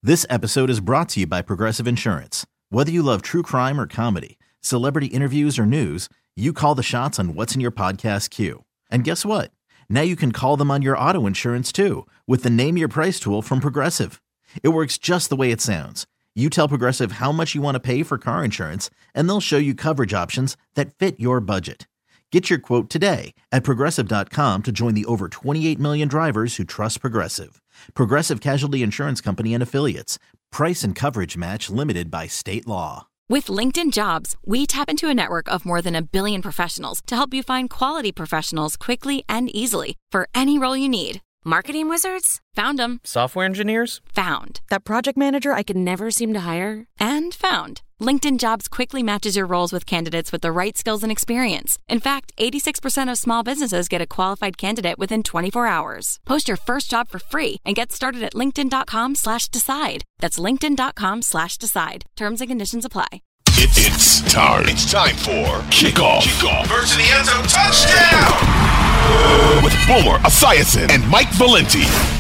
This episode is brought to you by Progressive Insurance. Whether you love true crime or comedy, celebrity interviews or news, you call the shots on what's in your podcast queue. And guess what? Now you can call them on your auto insurance too with the Name Your Price tool from Progressive. It works just the way it sounds. You tell Progressive how much you want to pay for car insurance, and they'll show you coverage options that fit your budget. Get your quote today at Progressive.com to join the over 28 million drivers who trust Progressive. Progressive Casualty Insurance Company and Affiliates. Price and coverage match limited by state law. With LinkedIn Jobs, we tap into a network of more than 1 billion professionals to help you find quality professionals quickly and easily for any role you need. Marketing wizards? Found them. Software engineers? Found. That project manager I could never seem to hire? And found. LinkedIn Jobs quickly matches your roles with candidates with the right skills and experience. In fact, 86% of small businesses get a qualified candidate within 24 hours. Post your first job for free and get started at linkedin.com/decide. That's linkedin.com/decide. Terms and conditions apply. It's time. It's time for Kickoff. First to the end zone, touchdown! With Boomer Esiason and Mike Valenti.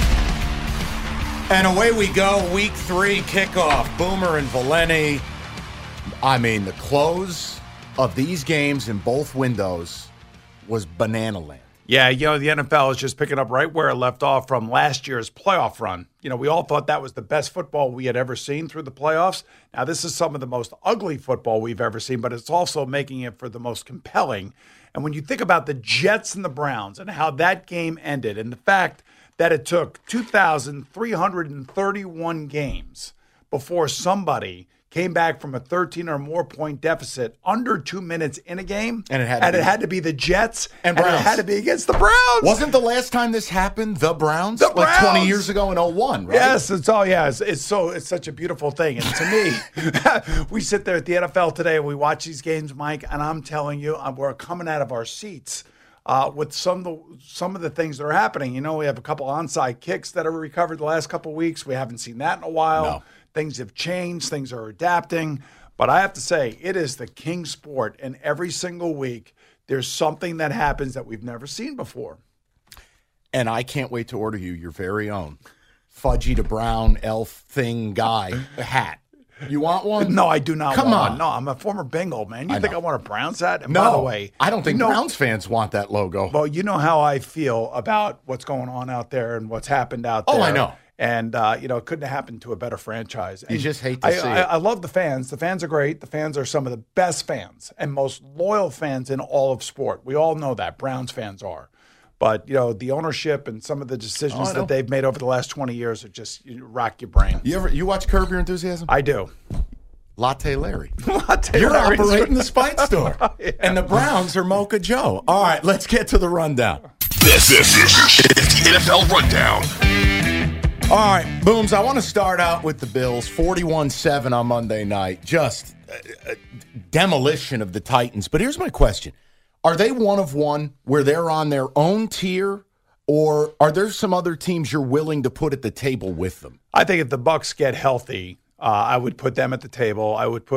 And away we go, week 3 kickoff. Boomer and Valenti. I mean, the close of these games in both windows was banana land. Yeah, the NFL is just picking up right where it left off from last year's playoff run. We all thought that was the best football we had ever seen through the playoffs. Now, this is some of the most ugly football we've ever seen, but it's also making it for the most compelling. And when you think about the Jets and the Browns and how that game ended and the fact that it took 2,331 games before somebody came back from a 13 or more point deficit under 2 minutes in a game. And it had to be the Jets. And Browns. It had to be against the Browns. Wasn't the last time this happened the Browns? The Like Browns. 20 years ago in 01, right? Yes, it's such a beautiful thing. And to me, we sit there at the NFL today and we watch these games, Mike, and I'm telling you, we're coming out of our seats with some of the things that are happening. We have a couple onside kicks that are recovered the last couple of weeks. We haven't seen that in a while. No. Things have changed. Things are adapting. But I have to say, it is the king sport. And every single week, there's something that happens that we've never seen before. And I can't wait to order you your very own Fudgy the Brown elf thing guy hat. You want one? No, I do not Come want on. one. No, I'm a former Bengal, man. You think I want a Browns hat? And No. by the way, I don't think Browns fans want that logo. Well, you know how I feel about what's going on out there and what's happened out there. Oh, I know. And, it couldn't have happened to a better franchise. You And just hate to see it. I love the fans. The fans are great. The fans are some of the best fans and most loyal fans in all of sport. We all know that. Browns fans are. But, the ownership and some of the decisions that they've made over the last 20 years are just rock your brain. You watch Curb Your Enthusiasm? I do. Latte Larry. You're operating the Spite Store. Yeah. And the Browns are Mocha Joe. All right, let's get to the rundown. This is the NFL Rundown. All right, Booms, I want to start out with the Bills, 41-7 on Monday night. Just a demolition of the Titans. But here's my question. Are they one of one where they're on their own tier, or are there some other teams you're willing to put at the table with them? I think if the Bucs get healthy, I would put them at the table. I would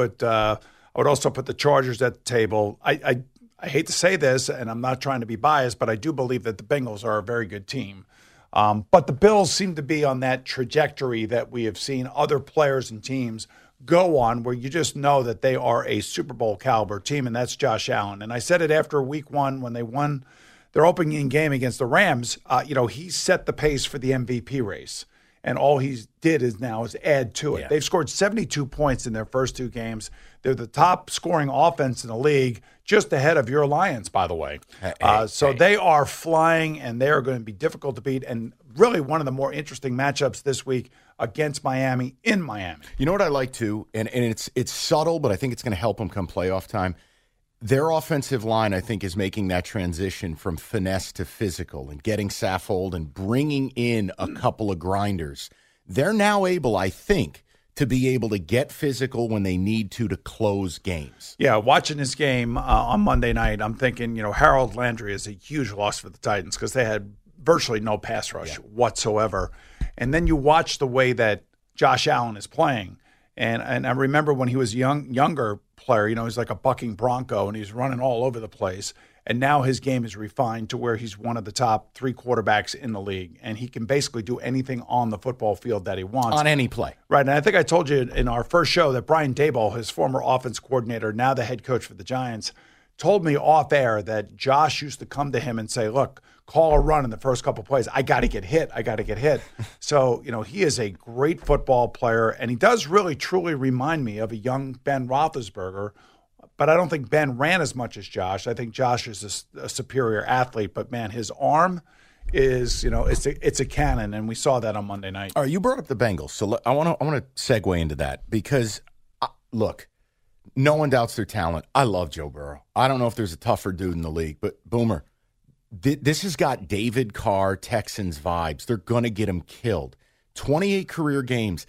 also put the Chargers at the table. I hate to say this, and I'm not trying to be biased, but I do believe that the Bengals are a very good team. But the Bills seem to be on that trajectory that we have seen other players and teams go on, where you just know that they are a Super Bowl caliber team, and that's Josh Allen. And I said it after week 1 when they won their opening game against the Rams. He set the pace for the MVP race. And all he did is add to it. Yeah. They've scored 72 points in their first 2 games. They're the top scoring offense in the league, just ahead of your Lions, by the way. They are flying, and they are going to be difficult to beat. And really one of the more interesting matchups this week against Miami in Miami. You know what I like, too? And it's subtle, but I think it's going to help them come playoff time. Their offensive line, I think, is making that transition from finesse to physical and getting Saffold and bringing in a couple of grinders. They're now able, I think, to be able to get physical when they need to close games. Yeah, watching this game on Monday night, I'm thinking, Harold Landry is a huge loss for the Titans because they had virtually no pass rush whatsoever. And then you watch the way that Josh Allen is playing. And I remember when he was younger player, he's like a bucking bronco and he's running all over the place. And now his game is refined to where he's one of the top 3 quarterbacks in the league, and he can basically do anything on the football field that he wants. On any play. Right, and I think I told you in our first show that Brian Daboll, his former offense coordinator, now the head coach for the Giants, told me off air that Josh used to come to him and say, look, call a run in the first couple plays. I got to get hit. So, he is a great football player, and he does really, truly remind me of a young Ben Roethlisberger, but I don't think Ben ran as much as Josh. I think Josh is a superior athlete, but, man, his arm is, it's a cannon, and we saw that on Monday night. All right, you brought up the Bengals, so I want to segue into that because, look, no one doubts their talent. I love Joe Burrow. I don't know if there's a tougher dude in the league, but Boomer, this has got David Carr, Texans vibes. They're going to get him killed. 28 career games,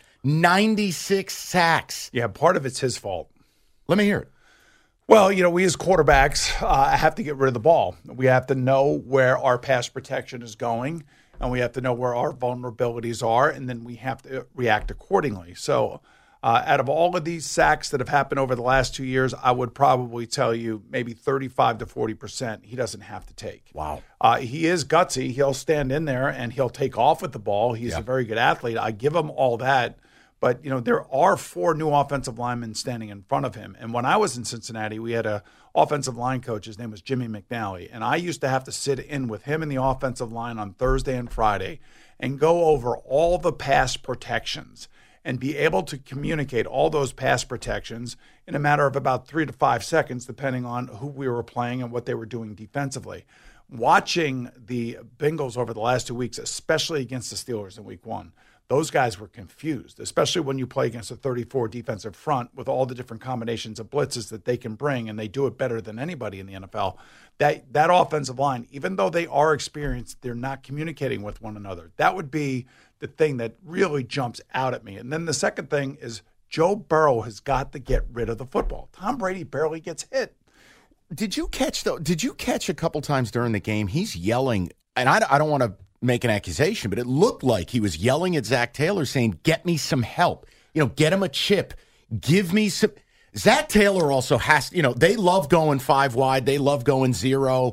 96 sacks. Yeah, part of it's his fault. Let me hear it. Well, we as quarterbacks have to get rid of the ball. We have to know where our pass protection is going, and we have to know where our vulnerabilities are, and then we have to react accordingly. So out of all of these sacks that have happened over the last 2 years, I would probably tell you maybe 35 to 40% he doesn't have to take. Wow. He is gutsy. He'll stand in there, and he'll take off with the ball. He's a very good athlete. I give him all that. But, there are 4 new offensive linemen standing in front of him. And when I was in Cincinnati, we had a offensive line coach. His name was Jimmy McNally. And I used to have to sit in with him in the offensive line on Thursday and Friday and go over all the pass protections and be able to communicate all those pass protections in a matter of about 3 to 5 seconds, depending on who we were playing and what they were doing defensively. Watching the Bengals over the last 2 weeks, especially against the Steelers in week 1, those guys were confused, especially when you play against a 34 defensive front with all the different combinations of blitzes that they can bring, and they do it better than anybody in the NFL. That offensive line, even though they are experienced, they're not communicating with one another. That would be the thing that really jumps out at me. And then the second thing is Joe Burrow has got to get rid of the football. Tom Brady barely gets hit. Did you catch a couple times during the game? He's yelling, and I don't want to make an accusation, but it looked like he was yelling at Zach Taylor saying, get me some help. Get him a chip. Give me some. Zach Taylor also has, they love going 5 wide. They love going 0.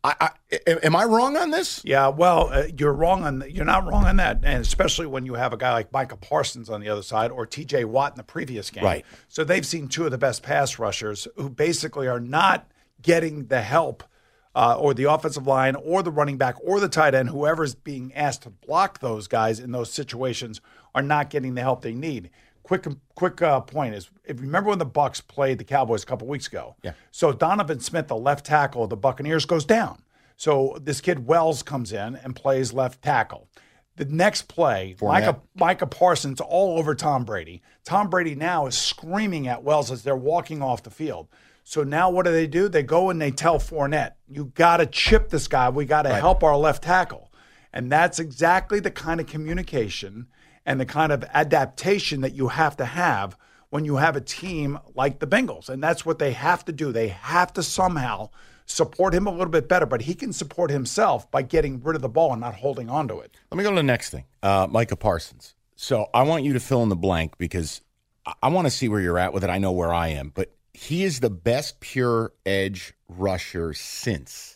Am I wrong on this? Yeah, well, you're not wrong on that, and especially when you have a guy like Micah Parsons on the other side or T.J. Watt in the previous game. Right. So they've seen 2 of the best pass rushers who basically are not getting the help or the offensive line or the running back or the tight end, whoever's being asked to block those guys in those situations are not getting the help they need. Quick point is, if you remember when the Bucs played the Cowboys a couple weeks ago, so Donovan Smith, the left tackle of the Buccaneers, goes down. So this kid Wells comes in and plays left tackle. The next play, Micah Parsons all over Tom Brady. Tom Brady now is screaming at Wells as they're walking off the field. So now what do? They go and they tell Fournette, you got to chip this guy. We got to help our left tackle. And that's exactly the kind of communication and the kind of adaptation that you have to have when you have a team like the Bengals. And that's what they have to do. They have to somehow support him a little bit better, but he can support himself by getting rid of the ball and not holding on to it. Let me go to the next thing, Micah Parsons. So I want you to fill in the blank because I want to see where you're at with it. I know where I am, but he is the best pure edge rusher since.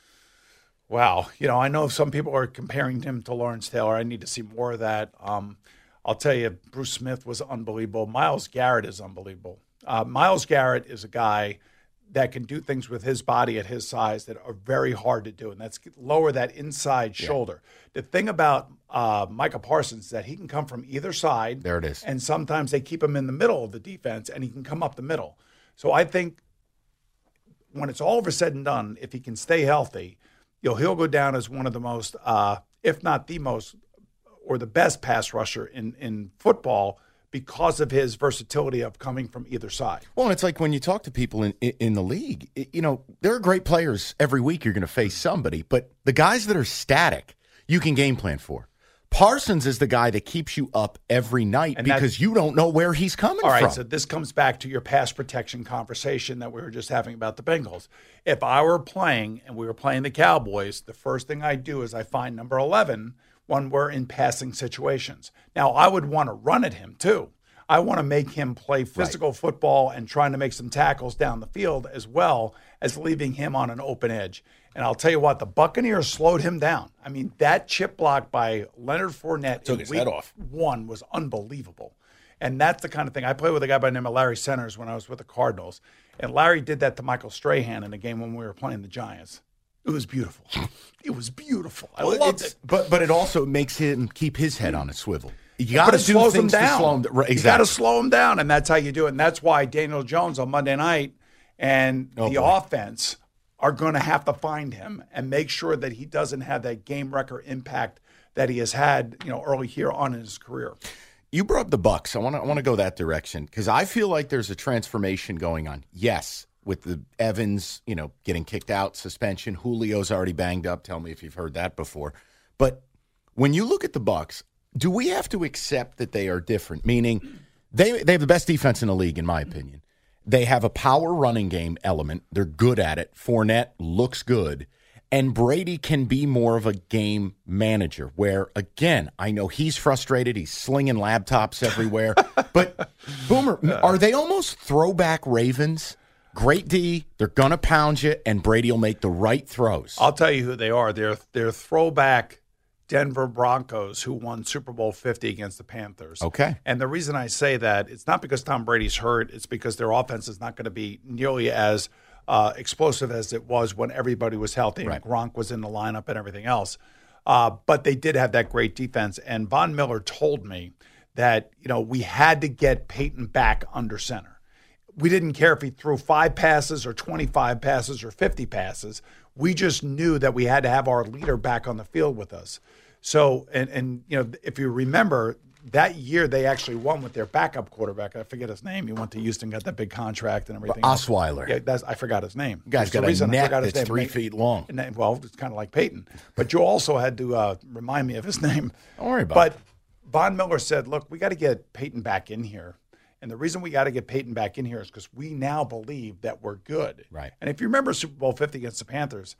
Wow. I know some people are comparing him to Lawrence Taylor. I need to see more of that. I'll tell you, Bruce Smith was unbelievable. Myles Garrett is unbelievable. Myles Garrett is a guy that can do things with his body at his size that are very hard to do, and that's lower that inside shoulder. The thing about Micah Parsons is that he can come from either side. There it is. And sometimes they keep him in the middle of the defense, and he can come up the middle. So I think when it's all over said and done, if he can stay healthy, he'll go down as one of the most, if not the most, or the best pass rusher in football because of his versatility of coming from either side. Well, and it's like when you talk to people in the league, there are great players every week. You're going to face somebody, but the guys that are static, you can game plan for. Parsons is the guy that keeps you up every night because you don't know where he's coming from. All right, so this comes back to your pass protection conversation that we were just having about the Bengals. If I were playing and we were playing the Cowboys, the first thing I do is I find number 11 when we're in passing situations. Now, I would want to run at him too. I want to make him play physical football and trying to make some tackles down the field as well as leaving him on an open edge. And I'll tell you what, the Buccaneers slowed him down. I mean, that chip block by Leonard Fournette Took his head off. 1 was unbelievable. And that's the kind of thing. I played with a guy by the name of Larry Centers when I was with the Cardinals. And Larry did that to Michael Strahan in a game when we were playing the Giants. It was beautiful. It was beautiful. I loved it. But it also makes him keep his head on a swivel. You But got it to do slows him things to down. slow him down. Right, You got exactly. to slow him down, and that's how you do it. And that's why Daniel Jones on Monday night and the offense are going to have to find him and make sure that he doesn't have that game record impact that he has had, early here on in his career. You brought up the Bucs. I want to go that direction because I feel like there's a transformation going on. Yes, with the Evans, getting kicked out, suspension. Julio's already banged up. Tell me if you've heard that before. But when you look at the Bucs, do we have to accept that they are different? Meaning, they have the best defense in the league, in my opinion. They have a power running game element. They're good at it. Fournette looks good. And Brady can be more of a game manager where, again, I know he's frustrated. He's slinging laptops everywhere. But, Boomer, are they almost throwback Ravens? Great D, they're going to pound you, and Brady will make the right throws. I'll tell you who they are. They're throwback Denver Broncos who won Super Bowl 50 against the Panthers. Okay. And the reason I say that, it's not because Tom Brady's hurt. It's because their offense is not going to be nearly as explosive as it was when everybody was healthy and Gronk was in the lineup and everything else. But they did have that great defense. And Von Miller told me that, we had to get Peyton back under center. We didn't care if he threw 5 passes or 25 passes or 50 passes. We just knew that we had to have our leader back on the field with us. So, and if you remember, that year they actually won with their backup quarterback. I forget his name. He went to Houston, got that big contract and everything. Osweiler. Yeah, I forgot his name. Guy's got a neck that's 3 feet long. Well, it's kind of like Peyton. But you also had to remind me of his name. Don't worry about it. But Von Miller said, look, we got to get Peyton back in here. And the reason we got to get Peyton back in here is because we now believe that we're good. Right. And if you remember Super Bowl 50 against the Panthers,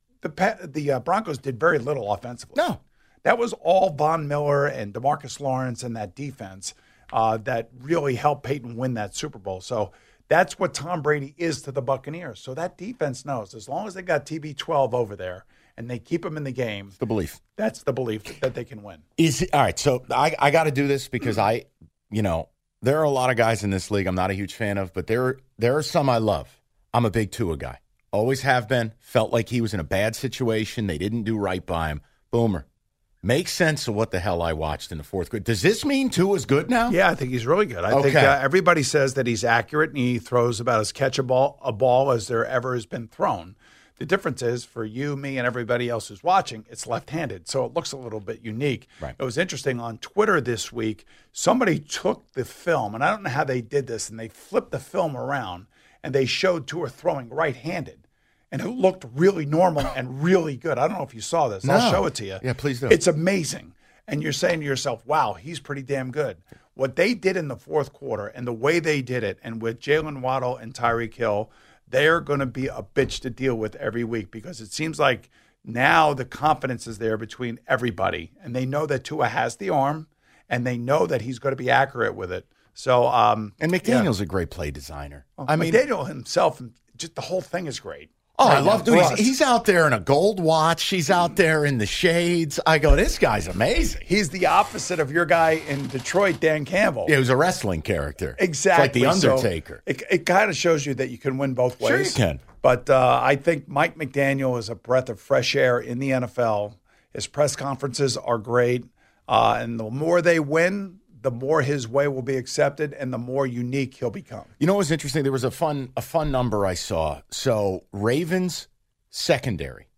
the Broncos did very little offensively. No. That was all Von Miller and DeMarcus Lawrence and that defense that really helped Peyton win that Super Bowl. So that's what Tom Brady is to the Buccaneers. So that defense knows as long as they got TB12 over there and they keep him in the game. The belief. That's the belief that they can win. All right, so I got to do this because there are a lot of guys in this league I'm not a huge fan of, but there are some I love. I'm a big Tua guy. Always have been. Felt like he was in a bad situation. They didn't do right by him. Boomer. Make sense of what the hell I watched in the fourth quarter. Does this mean Tua's good now? Yeah, I think he's really good. I think everybody says that he's accurate and he throws about as catchable as there ever has been thrown. The difference is for you, me, and everybody else who's watching, it's left-handed, so it looks a little bit unique. Right. It was interesting on Twitter this week, somebody took the film, and I don't know how they did this, and they flipped the film around, and they showed Tua throwing right-handed. And it looked really normal and really good. I don't know if you saw this. No. I'll show it to you. Yeah, please do. It's amazing. And you're saying to yourself, wow, he's pretty damn good. What they did in the fourth quarter and the way they did it, and with Jalen Waddle and Tyreek Hill, they're going to be a bitch to deal with every week because it seems like now the confidence is there between everybody. And they know that Tua has the arm, and they know that he's going to be accurate with it. So, and McDaniel's a great play designer. McDaniel himself, just the whole thing is great. Oh, I love doing it. He's out there in a gold watch. He's out there in the shades. I go, this guy's amazing. He's the opposite of your guy in Detroit, Dan Campbell. Yeah, he was a wrestling character. Exactly. It's like The Undertaker. So it kind of shows you that you can win both ways. Sure you can. But I think Mike McDaniel is a breath of fresh air in the NFL. His press conferences are great. And the more they win, the more his way will be accepted and the more unique he'll become. You know what was interesting? There was a fun number I saw. So Ravens secondary,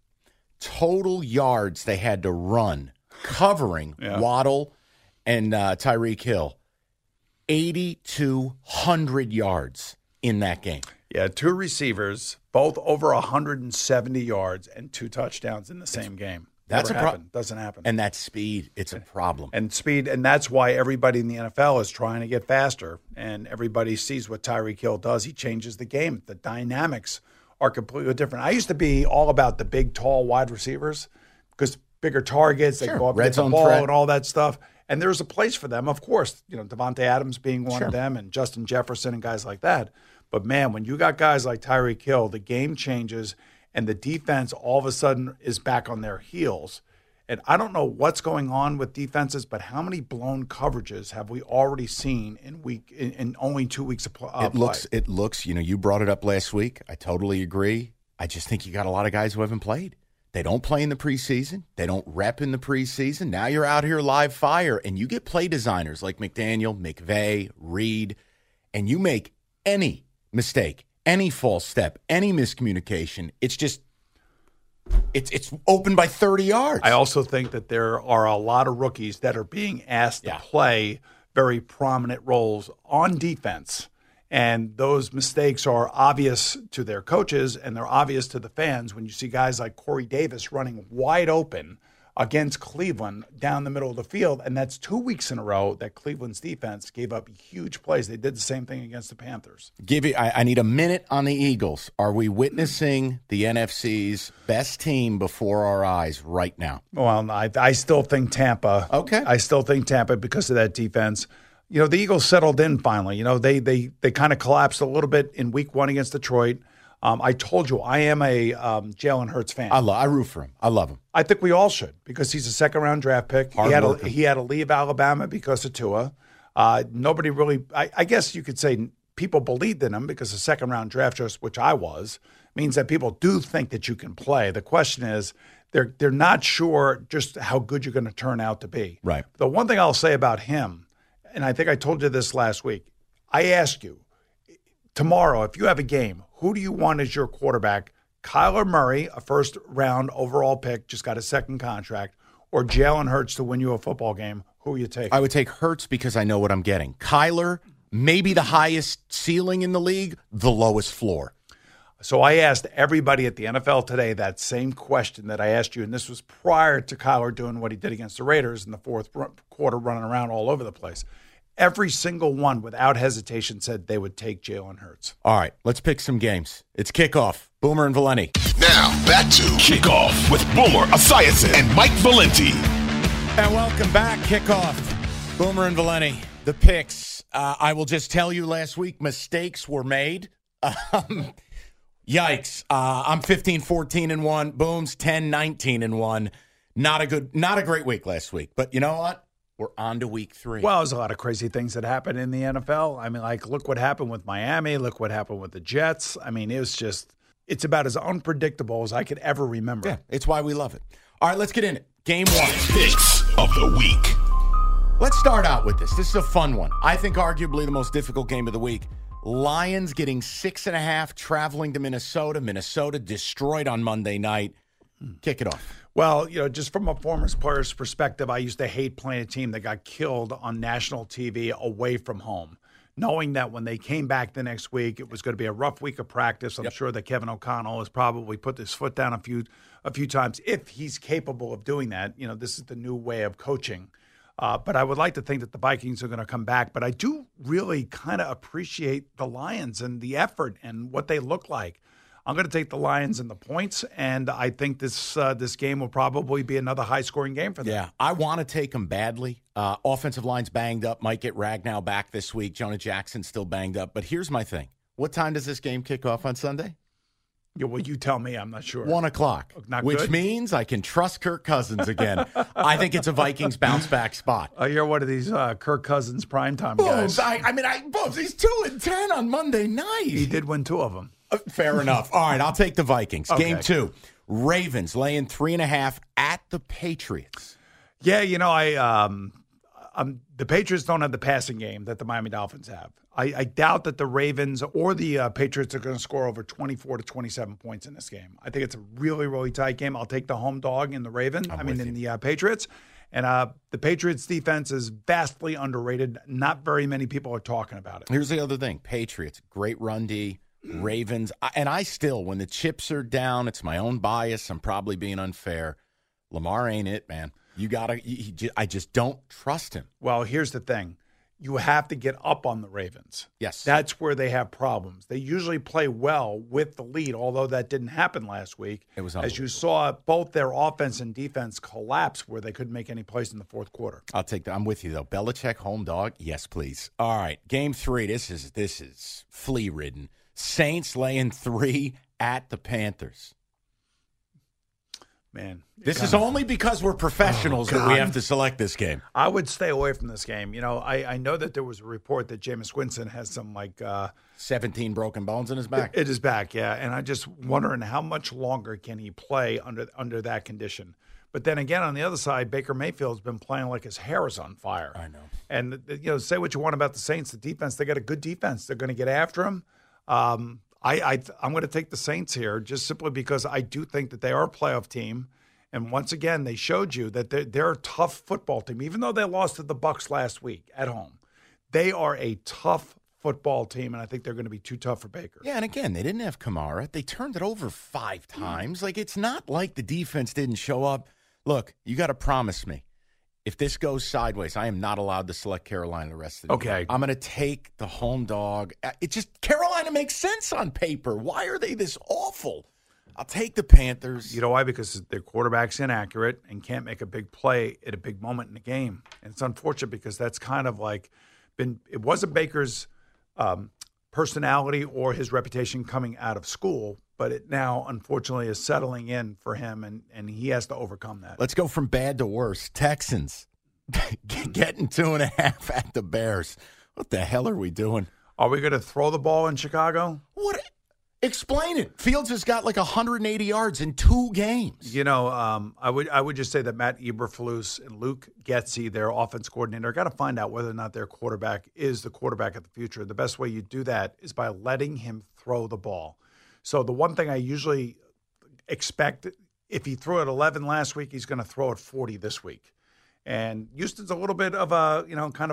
total yards they had to run covering Waddle and Tyreek Hill, 8,200 yards in that game. Yeah, 2 receivers, both over 170 yards and 2 touchdowns in the same game. That's a problem. Doesn't happen. And that speed, it's a problem. And speed, and that's why everybody in the NFL is trying to get faster. And everybody sees what Tyreek Hill does. He changes the game. The dynamics are completely different. I used to be all about the big, tall wide receivers because bigger targets, they go up, Red get the zone ball threat. and all that stuff. And there's a place for them, of course, Devontae Adams being one of them and Justin Jefferson and guys like that. But, man, when you got guys like Tyreek Hill, the game changes and the defense all of a sudden is back on their heels. And I don't know what's going on with defenses, but how many blown coverages have we already seen in only 2 weeks of play? It looks, you brought it up last week. I totally agree. I just think you got a lot of guys who haven't played. They don't play in the preseason. They don't rep in the preseason. Now you're out here live fire, and you get play designers like McDaniel, McVay, Reed, and you make any mistake, any false step, any miscommunication. It's just it's open by 30 yards. I also think that there are a lot of rookies that are being asked to play very prominent roles on defense. And those mistakes are obvious to their coaches and they're obvious to the fans when you see guys like Corey Davis running wide open against Cleveland down the middle of the field. And that's 2 weeks in a row that Cleveland's defense gave up huge plays. They did the same thing against the Panthers. I need a minute on the Eagles. Are we witnessing the NFC's best team before our eyes right now? Well, I still think Tampa. Okay. I still think Tampa because of that defense. The Eagles settled in finally. They kind of collapsed a little bit in week 1 against Detroit. I told you I am a Jalen Hurts fan. I root for him. I love him. I think we all should because he's a second-round draft pick. He had to leave Alabama because of Tua. Nobody really – I guess you could say people believed in him because a second-round draft choice, which I was, means that people do think that you can play. The question is they're not sure just how good you're going to turn out to be. Right. The one thing I'll say about him, and I think I told you this last week, I ask you, tomorrow, if you have a game, who do you want as your quarterback? Kyler Murray, a first-round overall pick, just got a second contract, or Jalen Hurts to win you a football game? Who you take? I would take Hurts because I know what I'm getting. Kyler, maybe the highest ceiling in the league, the lowest floor. So I asked everybody at the NFL today that same question that I asked you, and this was prior to Kyler doing what he did against the Raiders in the fourth quarter, running around all over the place. Every single one, without hesitation, said they would take Jalen Hurts. All right, let's pick some games. It's kickoff. Boomer and Valenti. Now, back to Kickoff with Boomer Esiason and Mike Valenti. And welcome back, Kickoff. Boomer and Valenti. The picks. I will just tell you last week, mistakes were made. Yikes. I'm 15-14-1. Boom's 10-19-1. Not a great week last week. But you know what? We're on to week 3. Well, there's a lot of crazy things that happened in the NFL. I mean, look what happened with Miami. Look what happened with the Jets. I mean, it's about as unpredictable as I could ever remember. Yeah, it's why we love it. All right, let's get in it. Game 1. Picks of the week. Let's start out with this. This is a fun one. I think arguably the most difficult game of the week. Lions getting 6.5, traveling to Minnesota. Minnesota destroyed on Monday night. Kick it off. Well, just from a former player's perspective, I used to hate playing a team that got killed on national TV away from home, knowing that when they came back the next week, it was going to be a rough week of practice. I'm sure that Kevin O'Connell has probably put his foot down a few times if he's capable of doing that. This is the new way of coaching. But I would like to think that the Vikings are going to come back. But I do really kind of appreciate the Lions and the effort and what they look like. I'm going to take the Lions and the points, and I think this game will probably be another high-scoring game for them. Yeah, I want to take them badly. Offensive line's banged up. Might get Ragnow back this week. Jonah Jackson's still banged up. But here's my thing. What time does this game kick off on Sunday? Yeah, well, you tell me. I'm not sure. 1 o'clock, which means I can trust Kirk Cousins again. I think it's a Vikings bounce-back spot. You're one of these Kirk Cousins primetime guys. Booms, he's 2-10 on Monday night. He did win 2 of them. Fair enough. All right, I'll take the Vikings. Okay. Game 2, Ravens laying 3.5 at the Patriots. Yeah, the Patriots don't have the passing game that the Miami Dolphins have. I doubt that the Ravens or the Patriots are going to score over 24 to 27 points in this game. I think it's a really, really tight game. I'll take the home dog in the the Patriots. And the Patriots' defense is vastly underrated. Not very many people are talking about it. Here's the other thing. Patriots, great run D. Ravens. And I still, when the chips are down, it's my own bias. I'm probably being unfair. Lamar ain't it, man. I just don't trust him. Well, here's the thing. you have to get up on the Ravens. Yes. That's where they have problems. They usually play well with the lead, although that didn't happen last week. It was as you saw both their offense and defense collapse where they couldn't make any plays in the fourth quarter. I'll take that. I'm with you, though. Belichick, home dog? Yes, please. All right, Game 3. This is flea-ridden. Saints laying 3 at the Panthers. Man. This is only because we're professionals that we have to select this game. I would stay away from this game. You know, I know that there was a report that Jameis Winston has some 17 broken bones in his back. It is back, yeah. And I just wondering how much longer can he play under that condition. But then again, on the other side, Baker Mayfield's been playing like his hair is on fire. I know. And, say what you want about the Saints, the defense, they got a good defense. They're going to get after him. I'm going to take the Saints here just simply because I do think that they are a playoff team. And once again, they showed you that they're a tough football team. Even though they lost to the Bucs last week at home, they are a tough football team, and I think they're going to be too tough for Baker. Yeah, and again, they didn't have Kamara. They turned it over 5 times. Like, it's not like the defense didn't show up. Look, you got to promise me, if this goes sideways, I am not allowed to select Carolina the rest of the game. I'm going to take the home dog. Carolina makes sense on paper. Why are they this awful? I'll take the Panthers. You know why? Because their quarterback's inaccurate and can't make a big play at a big moment in the game. And it's unfortunate because that's kind of it wasn't Baker's personality or his reputation coming out of school, but it now, unfortunately, is settling in for him, and he has to overcome that. Let's go from bad to worse. Texans getting 2.5 at the Bears. What the hell are we doing? Are we going to throw the ball in Chicago? What? Explain it. Fields has got 180 yards in 2 games. I would just say that Matt Eberflus and Luke Getsy, their offense coordinator, got to find out whether or not their quarterback is the quarterback of the future. The best way you do that is by letting him throw the ball. So the one thing I usually expect, if he threw it 11 last week, he's going to throw it 40 this week. And Houston's a little bit of a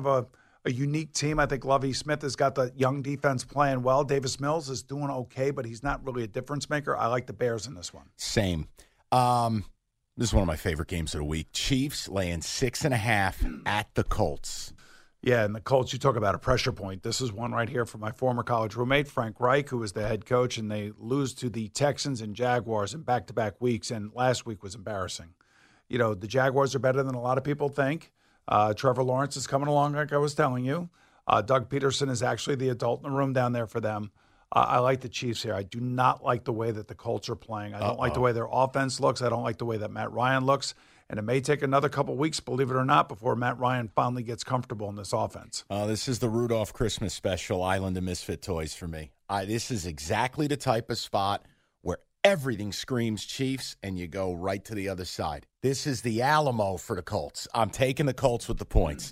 unique team. I think Lovie Smith has got the young defense playing well. Davis Mills is doing okay, but he's not really a difference maker. I like the Bears in this one. Same. This is one of my favorite games of the week. Chiefs laying 6.5 at the Colts. Yeah, and the Colts, you talk about a pressure point. This is one right here from my former college roommate, Frank Reich, who was the head coach, and they lose to the Texans and Jaguars in back-to-back weeks, and last week was embarrassing. The Jaguars are better than a lot of people think. Trevor Lawrence is coming along, like I was telling you. Doug Peterson is actually the adult in the room down there for them. I like the Chiefs here. I do not like the way that the Colts are playing. I don't like the way their offense looks. I don't like the way that Matt Ryan looks. And it may take another couple weeks, believe it or not, before Matt Ryan finally gets comfortable in this offense. This is the Rudolph Christmas special, Island of Misfit Toys for me. This is exactly the type of spot where everything screams Chiefs, and you go right to the other side. This is the Alamo for the Colts. I'm taking the Colts with the points.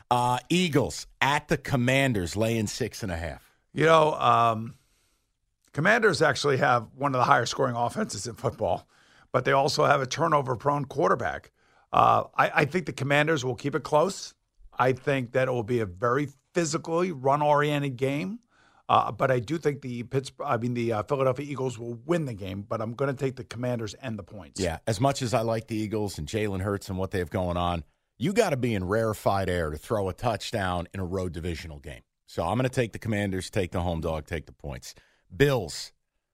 Eagles at the Commanders, laying 6.5. Commanders actually have one of the higher scoring offenses in football, but they also have a turnover-prone quarterback. I think the Commanders will keep it close. I think that it will be a very physically run-oriented game. But I do think the Philadelphia Eagles will win the game, but I'm going to take the Commanders and the points. Yeah, as much as I like the Eagles and Jalen Hurts and what they have going on, you got to be in rarefied air to throw a touchdown in a road divisional game. So I'm going to take the Commanders, take the home dog, take the points. Bills,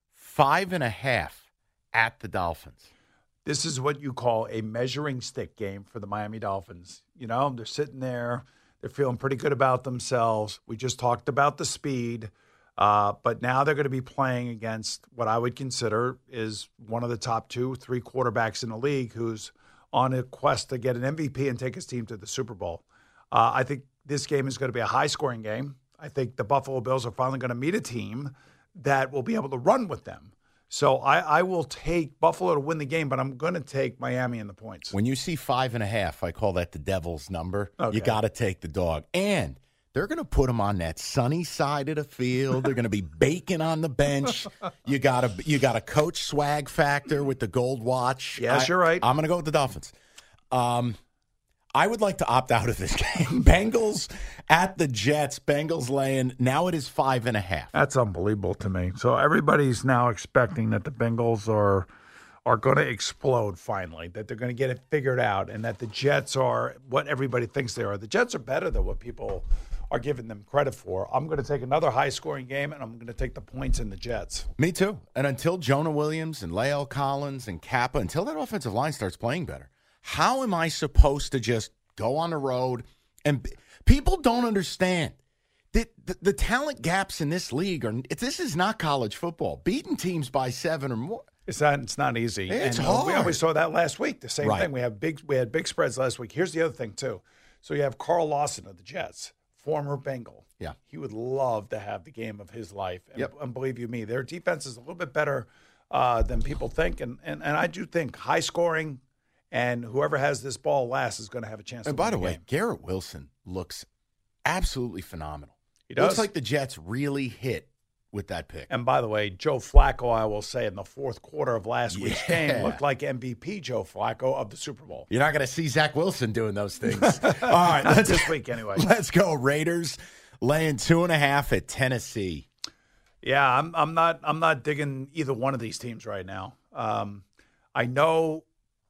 5.5 at the Dolphins. This is what you call a measuring stick game for the Miami Dolphins. They're sitting there. They're feeling pretty good about themselves. We just talked about the speed. But now they're going to be playing against what I would consider is one of the top 2-3 quarterbacks in the league who's on a quest to get an MVP and take his team to the Super Bowl. I think this game is going to be a high-scoring game. I think the Buffalo Bills are finally going to meet a team that will be able to run with them. So I will take Buffalo to win the game, but I'm going to take Miami in the points. When you see 5.5, I call that the devil's number. Okay. You got to take the dog. And they're going to put them on that sunny side of the field. They're going to be baking on the bench. You got a coach swag factor with the gold watch. Yes, you're right. I'm going to go with the Dolphins. I would like to opt out of this game. Bengals at the Jets. Bengals laying. Now it is 5.5. That's unbelievable to me. So everybody's now expecting that the Bengals are going to explode finally, that they're going to get it figured out, and that the Jets are what everybody thinks they are. The Jets are better than what people are giving them credit for. I'm going to take another high-scoring game, and I'm going to take the points in the Jets. Me too. And until Jonah Williams and Lael Collins and Kappa, until that offensive line starts playing better, how am I supposed to just go on the road? And people don't understand. The talent gaps in this league this is not college football. Beating teams by 7 or more. It's not easy. It's and, hard. We saw that last week. The same Right. thing. We had big spreads last week. Here's the other thing too. So you have Carl Lawson of the Jets, former Bengal. Yeah. He would love to have the game of his life. And, Yep. and believe you me, their defense is a little bit better than people think. And I do think high scoring, and whoever has this ball last is going to have a chance. And to by win the way, game. Garrett Wilson looks absolutely phenomenal. He does. Looks like the Jets really hit with that pick. And by the way, Joe Flacco, I will say, in the fourth quarter of last week's Yeah. game, looked like MVP Joe Flacco of the Super Bowl. You're not going to see Zach Wilson doing those things. All right, let's This week anyway. Let's go. Raiders laying 2.5 at Tennessee. Yeah, I'm not digging either one of these teams right now. I know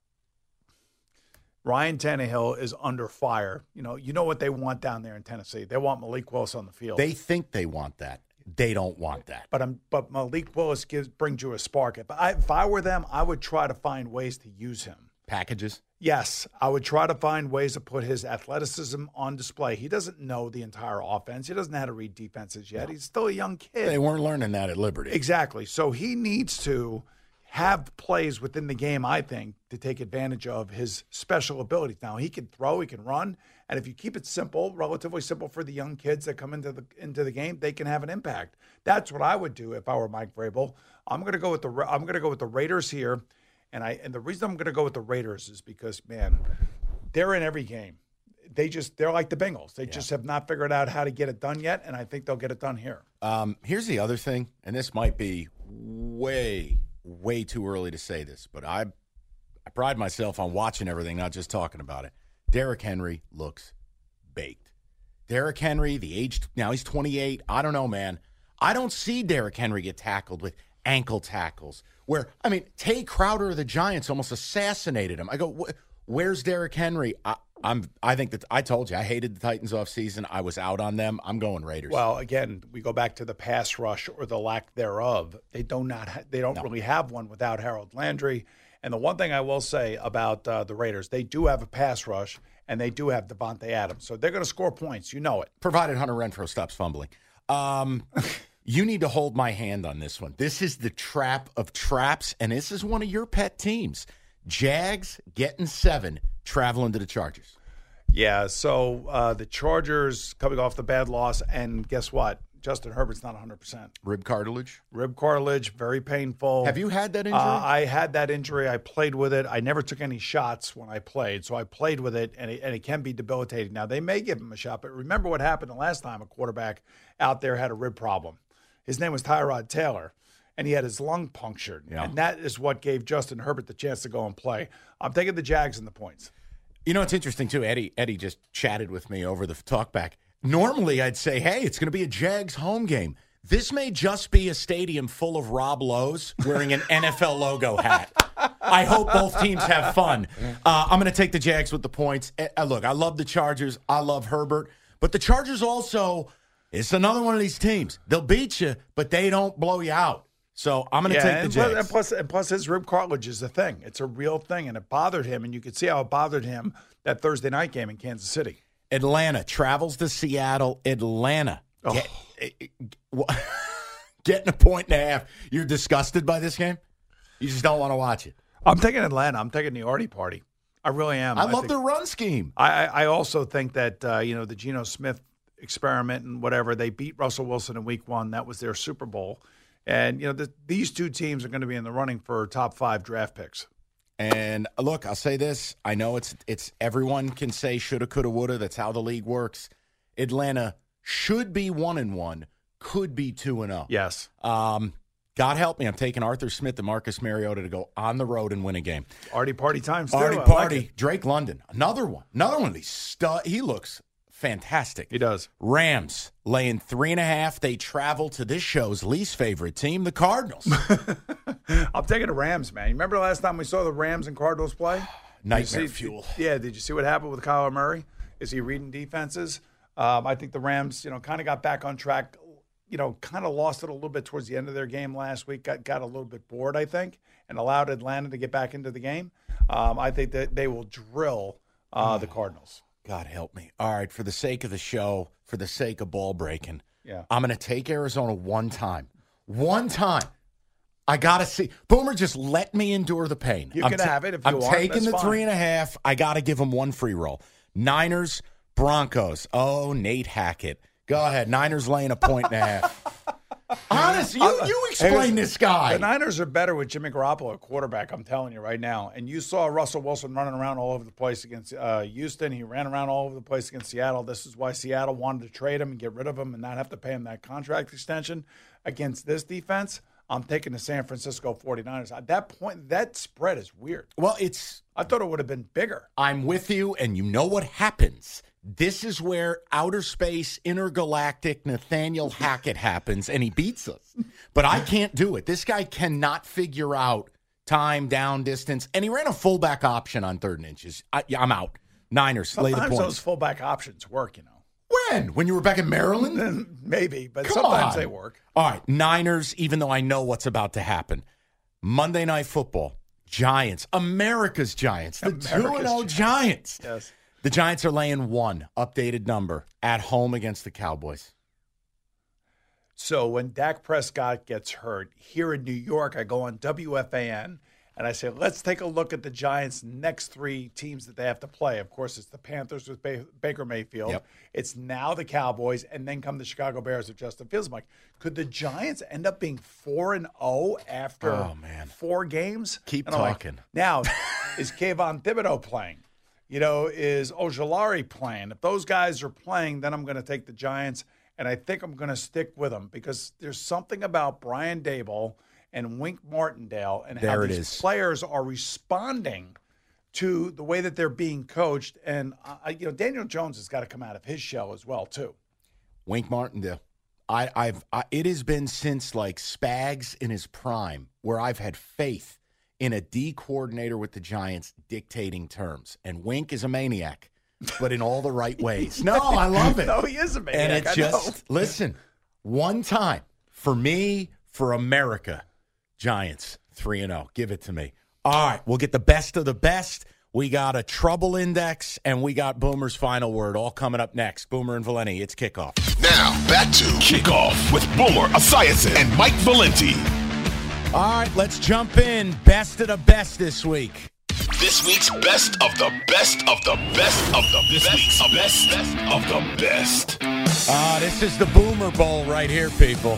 Ryan Tannehill is under fire. You know what they want down there in Tennessee. They want Malik Willis on the field. They think they want that. They don't want that. But Malik Willis brings you a spark. If I were them, I would try to find ways to use him. Packages? Yes, I would try to find ways to put his athleticism on display. He doesn't know the entire offense. He doesn't know how to read defenses yet. He's still a young kid. They weren't learning that at Liberty. Exactly. So he needs to have plays within the game, I think, to take advantage of his special abilities. Now, he can throw, he can run, and if you keep it simple, relatively simple for the young kids that come into the game, they can have an impact. That's what I would do if I were Mike Vrabel. I'm going to go with the Raiders here, and the reason I'm going to go with the Raiders is because, man, they're in every game. They're like the Bengals. They just have not figured out how to get it done yet, and I think they'll get it done here. Here's the other thing, and this might be way too early to say this, but I pride myself on watching everything, not just talking about it. Derrick Henry looks baked. Derrick Henry, now he's 28. I don't know, man. I don't see Derrick Henry get tackled with ankle tackles. Tay Crowder of the Giants almost assassinated him. I go, where's Derrick Henry? I think that I told you I hated the Titans offseason. I was out on them. I'm going Raiders. Well, again, we go back to the pass rush or the lack thereof. They don't really have one without Harold Landry. And the one thing I will say about the Raiders, they do have a pass rush and they do have Devontae Adams, so they're going to score points. You know it. Provided Hunter Renfrow stops fumbling. You need to hold my hand on this one. This is the trap of traps, and this is one of your pet teams. Jags getting 7, traveling to the Chargers. Yeah, so the Chargers coming off the bad loss, and guess what? Justin Herbert's not 100%. Rib cartilage, very painful. Have you had that injury? I had that injury. I played with it. I never took any shots when I played, so I played with it, and it can be debilitating. Now, they may give him a shot, but remember what happened the last time a quarterback out there had a rib problem. His name was Tyrod Taylor, and he had his lung punctured, and that is what gave Justin Herbert the chance to go and play. I'm taking the Jags and the points. You know, it's interesting, too. Eddie just chatted with me over the talkback. Normally, I'd say, hey, it's going to be a Jags home game. This may just be a stadium full of Rob Lowe's wearing an NFL logo hat. I hope both teams have fun. I'm going to take the Jags with the points. Look, I love the Chargers. I love Herbert. But the Chargers also, it's another one of these teams. They'll beat you, but they don't blow you out. So I'm going to take the Jags. And plus his rib cartilage is a thing. It's a real thing, and it bothered him, and you could see how it bothered him that Thursday night game in Kansas City. Atlanta travels to Seattle. Atlanta getting a 1.5. You're disgusted by this game? You just don't want to watch it. I'm taking Atlanta. I'm taking the Artie Party. I really am. I love the run scheme. I also think that, the Geno Smith experiment and whatever, they beat Russell Wilson in week 1. That was their Super Bowl. And, these two teams are going to be in the running for top 5 draft picks. And look, I'll say this. I know it's everyone can say shoulda, coulda, woulda. That's how the league works. Atlanta should be 1-1, could be 2-0. Yes. God help me. I'm taking Arthur Smith and Marcus Mariota to go on the road and win a game. Artie Party time. Artie Party. Drake London. Another one. Of these he looks fantastic. He does. Rams laying 3.5. They travel to this show's least favorite team, the Cardinals. I'm taking the Rams, man. You remember the last time we saw the Rams and Cardinals play? Nightmare fuel. Yeah, did you see what happened with Kyler Murray? Is he reading defenses? I think the Rams, kind of got back on track. Kind of lost it a little bit towards the end of their game last week. Got a little bit bored, I think, and allowed Atlanta to get back into the game. I think that they will drill the Cardinals. God help me. All right, for the sake of the show, for the sake of ball breaking, yeah, I'm going to take Arizona one time. One time. I got to see. Boomer, just let me endure the pain. You can have it if you want. I'm taking the That's fine. 3.5. I got to give them one free roll. Niners, Broncos. Oh, Nate Hackett. Go ahead. Niners laying 1.5. Honest, you explain this guy. The Niners are better with Jimmy Garoppolo at quarterback, I'm telling you right now. And you saw Russell Wilson running around all over the place against Houston. He ran around all over the place against Seattle. This is why Seattle wanted to trade him and get rid of him and not have to pay him that contract extension. Against this defense, I'm taking the San Francisco 49ers. At that point, that spread is weird. Well, I thought it would have been bigger. I'm with you, and you know what happens. This is where outer space, intergalactic Nathaniel Hackett happens, and he beats us. But I can't do it. This guy cannot figure out time, down, distance, and he ran a fullback option on 3rd and inches. I'm out. Niners, lay the Sometimes points. those fullback options work, When? When you were back in Maryland? Maybe, but Come sometimes on. they work. All right, Niners, even though I know what's about to happen. Monday Night Football, Giants, America's Giants, the 2-0 Giants. Yes. The Giants are laying 1, updated number, at home against the Cowboys. So when Dak Prescott gets hurt, here in New York, I go on WFAN, and I say, let's take a look at the Giants' next 3 teams that they have to play. Of course, it's the Panthers with Baker Mayfield. Yep. It's now the Cowboys, and then come the Chicago Bears with Justin Fields. I'm like, could the Giants end up being 4-0 after 4 games? Keep And I'm like, talking. now, is Kayvon Thibodeau playing? Is Ojulari playing? If those guys are playing, then I'm going to take the Giants, and I think I'm going to stick with them because there's something about Brian Daboll and Wink Martindale and how these players are responding to the way that they're being coached. And, Daniel Jones has got to come out of his shell as well, too. Wink Martindale. It has been since like Spags in his prime where I've had faith in a D coordinator with the Giants dictating terms. And Wink is a maniac, but in all the right ways. No, I love it. No, he is a maniac. And it's just, listen, one time for me, for America, Giants 3-0. Give it to me. All right, we'll get the best of the best. We got a trouble index, and we got Boomer's final word all coming up next. Boomer and Valenti, it's kickoff. Now, back to Kickoff with Boomer Esiason and Mike Valenti. All right, let's jump in. Best of the best this week. This week's best of the best of the best of the best of the best. This is the Boomer Bowl right here, people.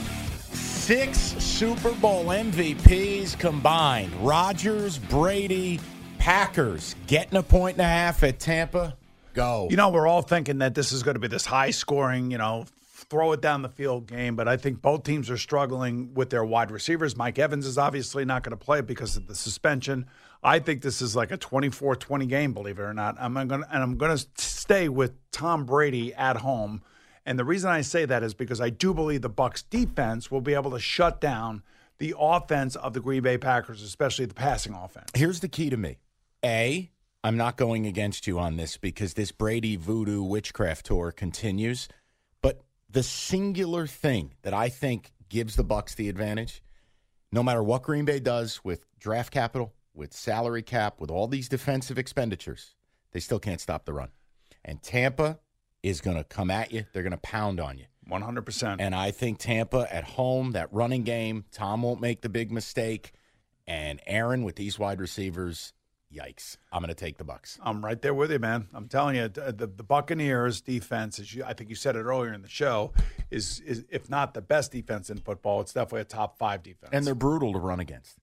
6 Super Bowl MVPs combined. Rodgers, Brady, Packers getting 1.5 at Tampa. Go. We're all thinking that this is going to be this high-scoring, throw it down the field game, but I think both teams are struggling with their wide receivers. Mike Evans is obviously not going to play because of the suspension. I think this is like a 24-20 game, believe it or not. I'm going to stay with Tom Brady at home. And the reason I say that is because I do believe the Bucs defense will be able to shut down the offense of the Green Bay Packers, especially the passing offense. Here's the key to me. I'm not going against you on this because this Brady voodoo witchcraft tour continues. But the singular thing that I think gives the Bucs the advantage, no matter what Green Bay does with draft capital, with salary cap, with all these defensive expenditures, they still can't stop the run. And Tampa is going to come at you. They're going to pound on you. 100%. And I think Tampa at home, that running game, Tom won't make the big mistake. And Aaron with these wide receivers, yikes. I'm going to take the Bucs. I'm right there with you, man. I'm telling you, the Buccaneers defense, I think you said it earlier in the show, is if not the best defense in football, it's definitely a top 5 defense. And they're brutal to run against.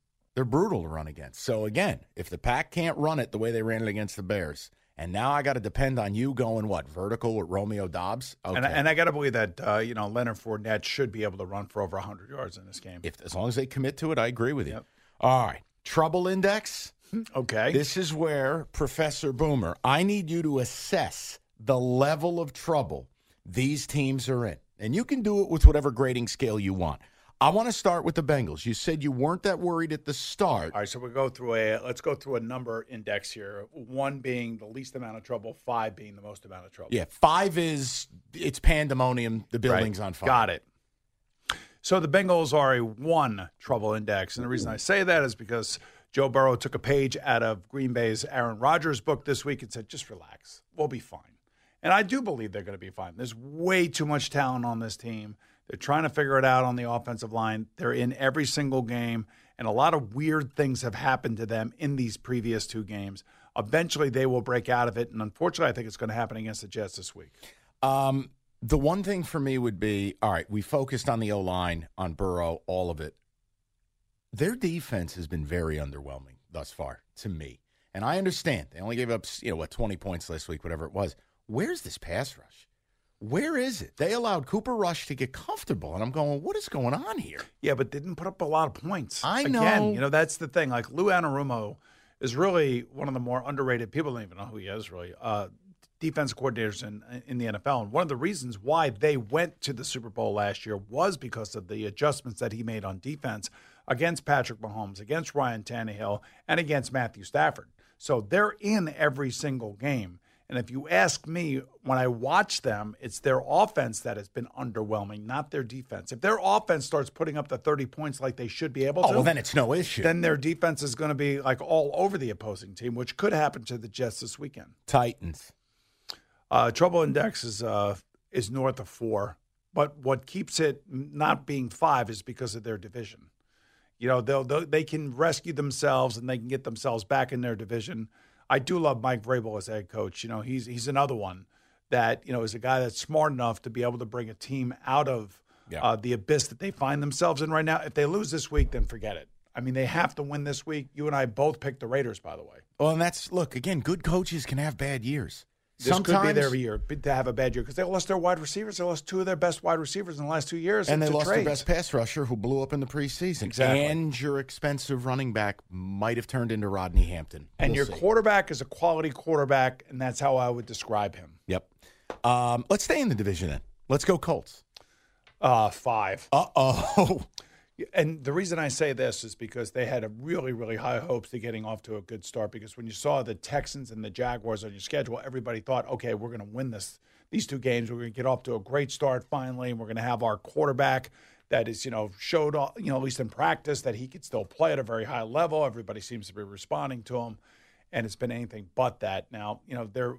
So, again, if the Pack can't run it the way they ran it against the Bears, and now I got to depend on you going, vertical with Romeo Dobbs? Okay. And I got to believe that, Leonard Fournette should be able to run for over 100 yards in this game. As long as they commit to it, I agree with you. Yep. All right. Trouble index. Okay. This is where, Professor Boomer, I need you to assess the level of trouble these teams are in. And you can do it with whatever grading scale you want. I want to start with the Bengals. You said you weren't that worried at the start. All right, so let's go through a number index here. 1 being the least amount of trouble, 5 being the most amount of trouble. Yeah, 5 is it's pandemonium. The building's on fire. Got it. So the Bengals are a 1 trouble index, and the reason I say that is because Joe Burrow took a page out of Green Bay's Aaron Rodgers book this week and said, just relax. We'll be fine. And I do believe they're going to be fine. There's way too much talent on this team. They're trying to figure it out on the offensive line. They're in every single game, and a lot of weird things have happened to them in these previous 2 games. Eventually, they will break out of it, and unfortunately, I think it's going to happen against the Jets this week. The one thing for me would be, all right, we focused on the O-line, on Burrow, all of it. Their defense has been very underwhelming thus far to me. And I understand. They only gave up, 20 points last week, whatever it was. Where's this pass rush? Where is it? They allowed Cooper Rush to get comfortable, and I'm going, what is going on here? Yeah, but didn't put up a lot of points. I know. Again, that's the thing. Like, Lou Anarumo is really one of the more underrated. People don't even know who he is, really. Defense coordinators in the NFL. And one of the reasons why they went to the Super Bowl last year was because of the adjustments that he made on defense against Patrick Mahomes, against Ryan Tannehill, and against Matthew Stafford. So they're in every single game. And if you ask me, when I watch them, it's their offense that has been underwhelming, not their defense. If their offense starts putting up the 30 points like they should be able to, well, then it's no issue. Then their defense is going to be like all over the opposing team, which could happen to the Jets this weekend. Titans. Trouble index is north of 4, but what keeps it not being 5 is because of their division. They can rescue themselves and they can get themselves back in their division. I do love Mike Vrabel as head coach. He's another one that is a guy that's smart enough to be able to bring a team out of the abyss that they find themselves in right now. If they lose this week, then forget it. I mean, they have to win this week. You and I both picked the Raiders, by the way. Well, and look, again, good coaches can have bad years. This could be their year to have a bad year because they lost their wide receivers. They lost 2 of their best wide receivers in the last 2 years. And they lost their best pass rusher who blew up in the preseason. Exactly. And your expensive running back might have turned into Rodney Hampton. And your quarterback is a quality quarterback, and that's how I would describe him. Yep. Let's stay in the division then. Let's go Colts. 5. Uh-oh. And the reason I say this is because they had a really, really high hopes to getting off to a good start because when you saw the Texans and the Jaguars on your schedule, everybody thought, okay, we're going to win these 2 games. We're going to get off to a great start finally, and we're going to have our quarterback that is, showed, at least in practice, that he could still play at a very high level. Everybody seems to be responding to him, and it's been anything but that. Now, they're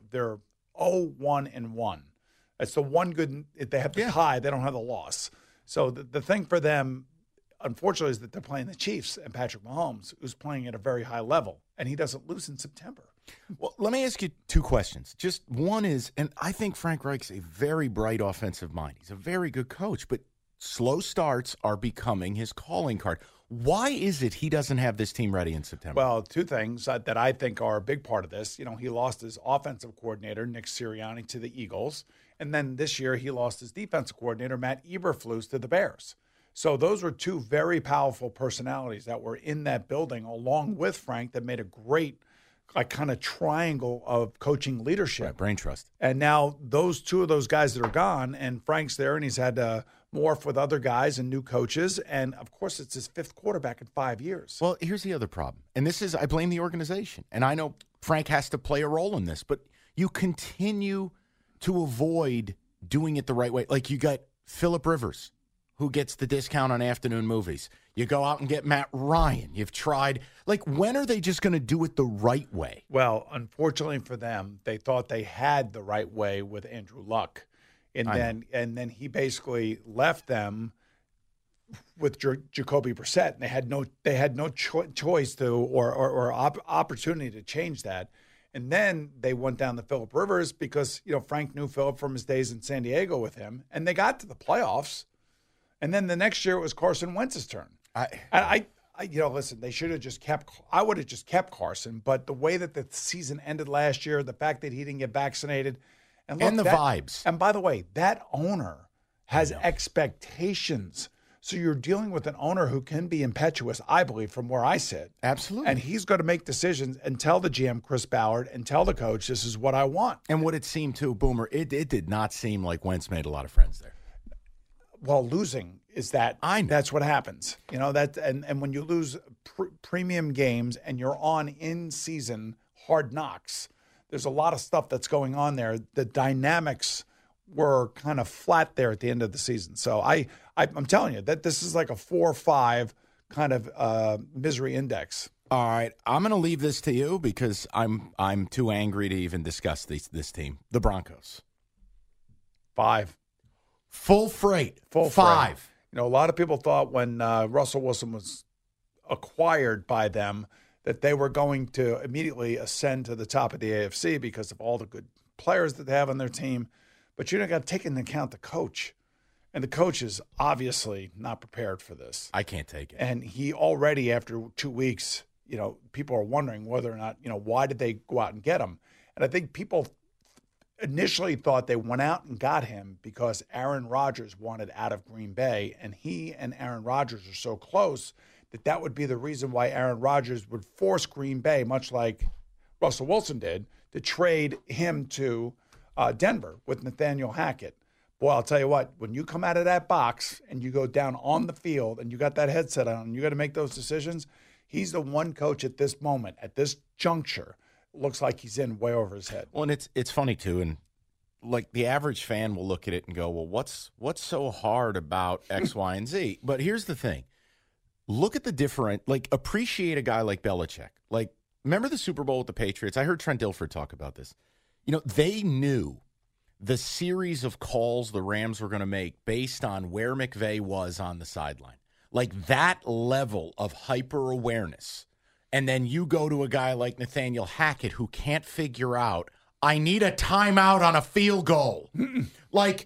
0-1-1. That's the one good – if they have the tie, they don't have the loss. So the thing for them – unfortunately, is that they're playing the Chiefs and Patrick Mahomes, who's playing at a very high level, and he doesn't lose in September. Well, let me ask you 2 questions. Just one is, and I think Frank Reich's a very bright offensive mind. He's a very good coach, but slow starts are becoming his calling card. Why is it he doesn't have this team ready in September? Well, 2 things that I think are a big part of this. He lost his offensive coordinator, Nick Sirianni, to the Eagles, and then this year he lost his defensive coordinator, Matt Eberflus, to the Bears. So those were 2 very powerful personalities that were in that building along with Frank that made a great kind of triangle of coaching leadership. Right, brain trust. And now 2 of those guys that are gone, and Frank's there, and he's had to morph with other guys and new coaches. And, of course, it's his 5th quarterback in 5 years. Well, here's the other problem. And this is, I blame the organization. And I know Frank has to play a role in this, but you continue to avoid doing it the right way. Like you got Phillip Rivers, who gets the discount on afternoon movies. You go out and get Matt Ryan. You've tried. Like, when are they just going to do it the right way? Well, unfortunately for them, they thought they had the right way with Andrew Luck. And then he basically left them with Jacoby Brissett, and they had no choice to or opportunity to change that. And then they went down to Phillip Rivers because, Frank knew Phillip from his days in San Diego with him, and they got to the playoffs. And then the next year it was Carson Wentz's turn. Listen, they should have just I would have just kept Carson, but the way that the season ended last year, the fact that he didn't get vaccinated, and the vibes. And by the way, that owner has expectations. So you're dealing with an owner who can be impetuous, I believe, from where I sit. Absolutely. And he's going to make decisions and tell the GM, Chris Ballard, and tell the coach, this is what I want. And what it seemed to, Boomer, it did not seem like Wentz made a lot of friends there. Well, losing is that. I know. That's what happens. You know, that, and when you lose premium games and you're on in-season Hard Knocks, there's a lot of stuff that's going on there. The dynamics were kind of flat there at the end of the season. So I'm telling you that this is like a 4 or 5 kind of misery index. All right, I'm going to leave this to you because I'm too angry to even discuss this team. The Broncos. 5. Full freight. Full 5. freight. You know, a lot of people thought when Russell Wilson was acquired by them that they were going to immediately ascend to the top of the AFC because of all the good players that they have on their team. But you don't got to take into account the coach. And the coach is obviously not prepared for this. I can't take it. And he already, after 2 weeks, you know, people are wondering whether or not, you know, why did they go out and get him? And I think people initially thought they went out and got him because Aaron Rodgers wanted out of Green Bay, and he and Aaron Rodgers are so close that would be the reason why Aaron Rodgers would force Green Bay, much like Russell Wilson did, to trade him to Denver with Nathaniel Hackett. Boy, I'll tell you what, when you come out of that box and you go down on the field and you got that headset on and you got to make those decisions, he's the one coach at this moment, at this juncture, looks like he's in way over his head. Well, and it's funny, too, and like the average fan will look at it and go, well, what's so hard about X, Y, and Z? But here's the thing. Look at the different, like, appreciate a guy like Belichick. Like, remember the Super Bowl with the Patriots? I heard Trent Dilfer talk about this. You know, they knew the series of calls the Rams were going to make based on where McVay was on the sideline. Like, that level of hyper-awareness. And then you go to a guy like Nathaniel Hackett who can't figure out, I need a timeout on a field goal. Like,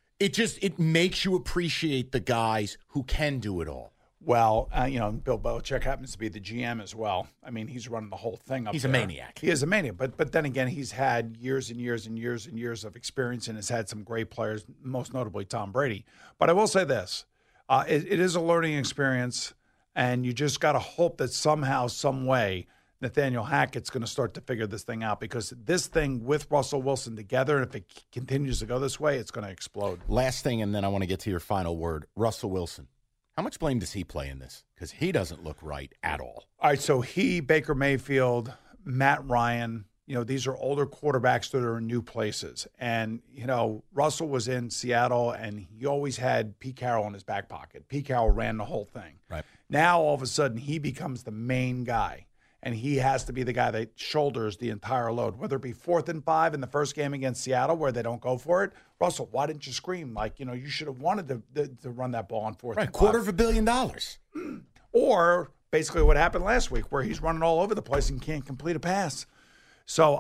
it makes you appreciate the guys who can do it all. Well, you know, Bill Belichick happens to be the GM as well. I mean, he's running the whole thing up there. He's a maniac. He is a maniac. But then again, he's had years and years and years and years of experience and has had some great players, most notably Tom Brady. But I will say this. It is a learning experience, and you just got to hope that somehow, some way, Nathaniel Hackett's going to start to figure this thing out, because this thing with Russell Wilson together, and if it continues to go this way, it's going to explode. Last thing, and then I want to get to your final word. Russell Wilson. How much blame does he play in this? Because he doesn't look right at all. All right, so he, Baker Mayfield, Matt Ryan, you know, these are older quarterbacks that are in new places. And, you know, Russell was in Seattle, and he always had Pete Carroll in his back pocket. Pete Carroll ran the whole thing. Right. Now, all of a sudden, he becomes the main guy, and he has to be the guy that shoulders the entire load, whether it be 4th and 5 in the first game against Seattle where they don't go for it. Russell, why didn't you scream? Like, you know, you should have wanted to run that ball on 4th and 5. $250 million. Or basically what happened last week where he's running all over the place and can't complete a pass. So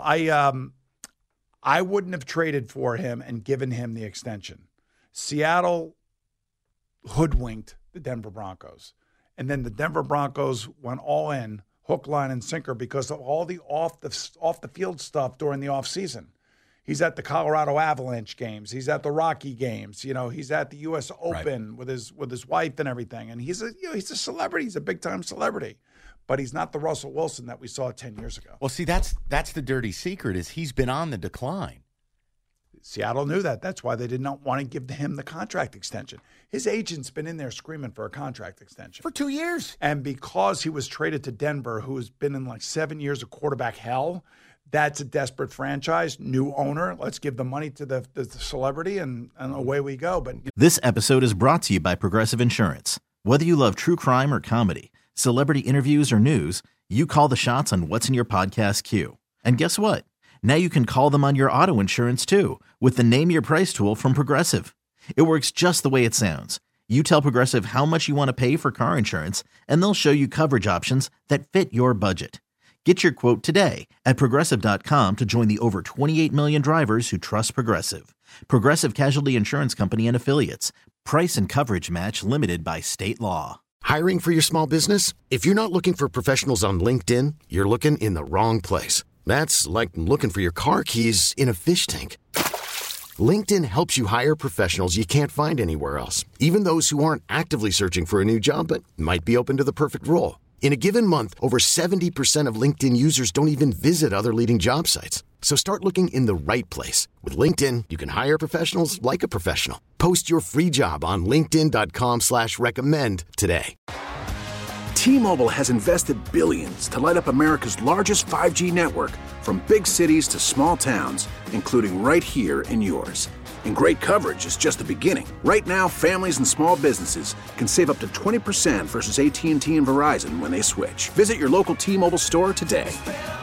I wouldn't have traded for him and given him the extension. Seattle hoodwinked the Denver Broncos. And then the Denver Broncos went all in, hook, line, and sinker, because of all the off the field stuff during the offseason. He's at the Colorado Avalanche games. He's at the Rocky games. You know, he's at the U.S. Open with his wife and everything. And he's a celebrity. He's a big time celebrity, but he's not the Russell Wilson that we saw 10 years ago. Well, see, that's the dirty secret, is he's been on the decline. Seattle knew that. That's why they did not want to give him the contract extension. His agent's been in there screaming for a contract extension For 2 years. And because he was traded to Denver, who has been in like 7 years of quarterback hell, that's a desperate franchise, new owner. Let's give the money to the celebrity, and away we go. But This episode is brought to you by Progressive Insurance. Whether you love true crime or comedy, celebrity interviews or news, you call the shots on what's in your podcast queue. And guess what? Now you can call them on your auto insurance too, with the Name Your Price tool from Progressive. It works just the way it sounds. You tell Progressive how much you want to pay for car insurance, and they'll show you coverage options that fit your budget. Get your quote today at Progressive.com to join the over 28 million drivers who trust Progressive. Progressive Casualty Insurance Company and Affiliates. Price and coverage match limited by state law. Hiring for your small business? If you're not looking for professionals on LinkedIn, you're looking in the wrong place. That's like looking for your car keys in a fish tank. LinkedIn helps you hire professionals you can't find anywhere else, even those who aren't actively searching for a new job but might be open to the perfect role. In a given month, over 70% of LinkedIn users don't even visit other leading job sites. So start looking in the right place. With LinkedIn, you can hire professionals like a professional. Post your free job on linkedin.com/recommend today. T-Mobile has invested billions to light up America's largest 5G network, from big cities to small towns, including right here in yours. And great coverage is just the beginning. Right now, families and small businesses can save up to 20% versus AT&T and Verizon when they switch. Visit your local T-Mobile store today.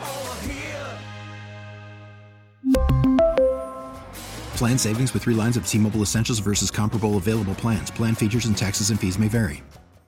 Plan savings with 3 lines of T-Mobile Essentials versus comparable available plans. Plan features and taxes and fees may vary.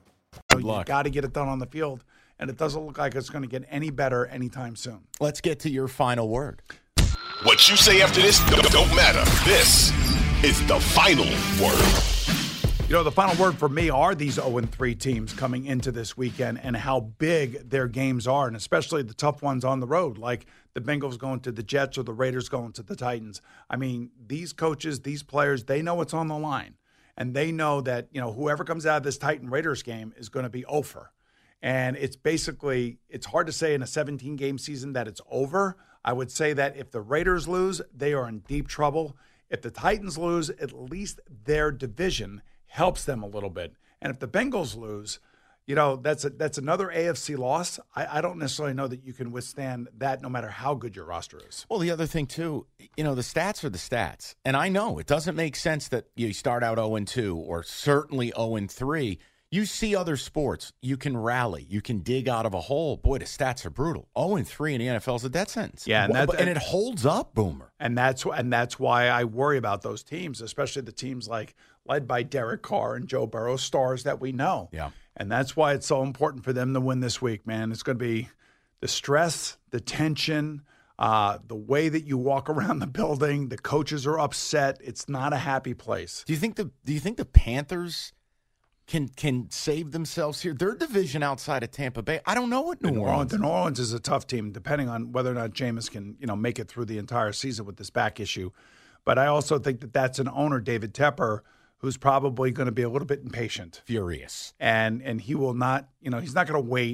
You got to get it done on the field, and it doesn't look like it's going to get any better anytime soon. Let's get to your final word. What you say after this don't matter. This is the final word. You know, the final word for me are these 0-3 teams coming into this weekend and how big their games are, and especially the tough ones on the road, like the Bengals going to the Jets or the Raiders going to the Titans. I mean, these coaches, these players, they know what's on the line, and they know that, you know, whoever comes out of this Titan-Raiders game is going to be over. And it's basically, it's hard to say in a 17-game season that it's over. I would say that if the Raiders lose, they are in deep trouble. If the Titans lose, at least their division helps them a little bit. And if the Bengals lose, you know, that's another AFC loss. I don't necessarily know that you can withstand that no matter how good your roster is. Well, the other thing, too, you know, the stats are the stats. And I know it doesn't make sense that you start out 0-2 or certainly 0-3. You see other sports, you can rally, you can dig out of a hole. Boy, the stats are brutal. 0-3 in the NFL is a death sentence. Yeah, and it holds up, Boomer. And that's why I worry about those teams, especially the teams led by Derek Carr and Joe Burrow, stars that we know. Yeah. And that's why it's so important for them to win this week, man. It's going to be the stress, the tension, the way that you walk around the building. The coaches are upset. It's not a happy place. Do you think the Panthers can save themselves here? Their division outside of Tampa Bay, I don't know what New Orleans. New Orleans is a tough team, depending on whether or not Jameis can, you know, make it through the entire season with this back issue. But I also think that that's an owner, David Tepper, who's probably going to be a little bit impatient, furious, and he will not, you know, he's not going to wait,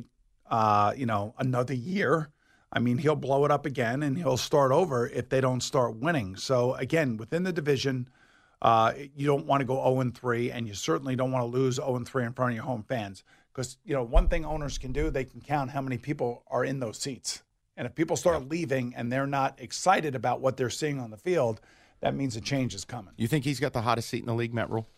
another year. I mean, he'll blow it up again and he'll start over if they don't start winning. So again, within the division, you don't want to go 0-3, and you certainly don't want to lose 0-3 in front of your home fans, because, you know, one thing owners can do, they can count how many people are in those seats. And if people start leaving and they're not excited about what they're seeing on the field, that means a change is coming. You think he's got the hottest seat in the league, Matt Rule?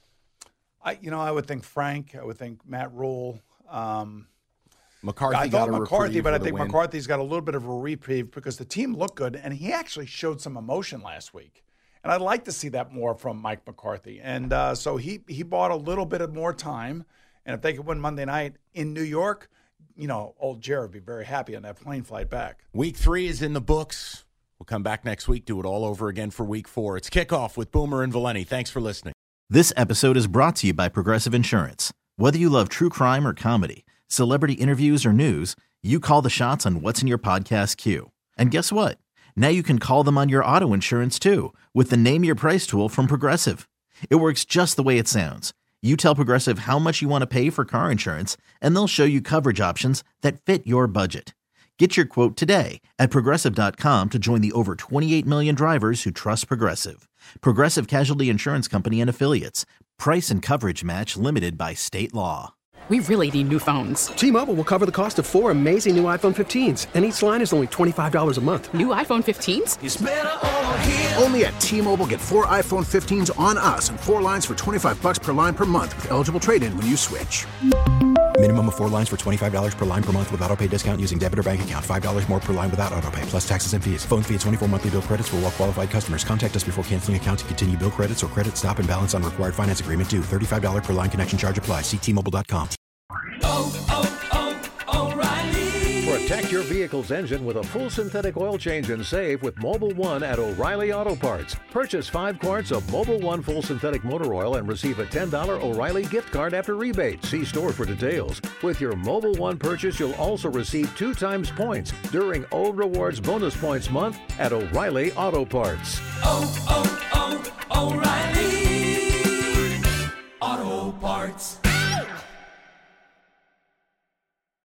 I would think Frank. I would think Matt Rule. McCarthy. I thought McCarthy, but I think win. McCarthy's got a little bit of a reprieve because the team looked good, and he actually showed some emotion last week. And I'd like to see that more from Mike McCarthy. And so he bought a little bit of more time. And if they could win Monday night in New York, you know, old Jared would be very happy on that plane flight back. Week 3 is in the books. We'll come back next week, do it all over again for Week 4. It's Kickoff with Boomer and Valenti. Thanks for listening. This episode is brought to you by Progressive Insurance. Whether you love true crime or comedy, celebrity interviews or news, you call the shots on what's in your podcast queue. And guess what? Now you can call them on your auto insurance too with the Name Your Price tool from Progressive. It works just the way it sounds. You tell Progressive how much you want to pay for car insurance, and they'll show you coverage options that fit your budget. Get your quote today at Progressive.com to join the over 28 million drivers who trust Progressive. Progressive Casualty Insurance Company and Affiliates. Price and coverage match limited by state law. We really need new phones. T-Mobile will cover the cost of 4 amazing new iPhone 15s, and each line is only $25 a month. New iPhone 15s? It's better over here. Only at T-Mobile, get 4 iPhone 15s on us and 4 lines for $25 per line per month with eligible trade-in when you switch. Minimum of 4 lines for $25 per line per month with autopay discount using debit or bank account. $5 more per line without autopay, plus taxes and fees. Phone fee at 24 monthly bill credits for well-qualified customers. Contact us before canceling account to continue bill credits or credit stop and balance on required finance agreement due. $35 per line connection charge applies. See T-Mobile.com. O'Reilly. Protect your vehicle's engine with a full synthetic oil change and save with Mobil 1 at O'Reilly Auto Parts. Purchase 5 quarts of Mobil 1 full synthetic motor oil and receive a $10 O'Reilly gift card after rebate. See store for details. With your Mobil 1 purchase, you'll also receive 2 times points during O Rewards Bonus Points Month at O'Reilly Auto Parts. O'Reilly Auto Parts.